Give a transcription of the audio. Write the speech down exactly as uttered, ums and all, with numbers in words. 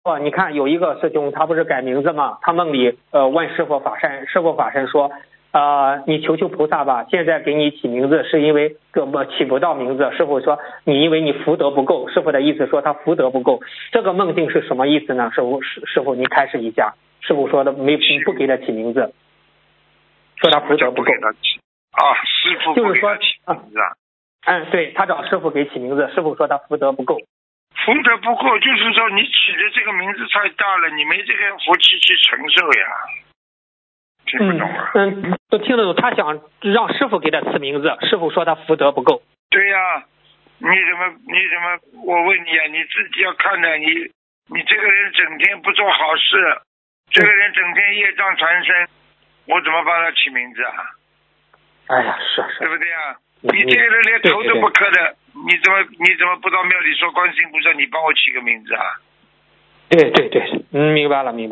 哦，你看有一个师兄，他不是改名字吗？他梦里呃问师傅法身，师傅法身说，呃，你求求菩萨吧，现在给你起名字是因为这么起不到名字。师傅说你因为你福德不够，师傅的意思说他福德不够。这个梦境是什么意思呢？师傅师师傅你开始一下。师傅说的没不给他起名字，说他福德不够。 啊，师傅就是说起名字啊。 嗯，对他找师傅给起名字，师傅说他福德不够。 福德不够，就是说你起的这个名字太大了，你没这个福气去承受呀。听不懂啊？ 嗯，嗯都听得懂。他想让师傅给他起名字，师傅说他福德不够。 对呀、啊，你怎么你怎么？我问你啊，你自己要看的，你你这个人整天不做好事，这个人整天业障缠身，我怎么帮他起名字啊？ 哎呀，是是， 对不对呀？你这个人连头都不磕的，你怎么你怎么不到庙里说观世音菩萨，你帮我起个名字啊？ 对对对，嗯，明白了明白了。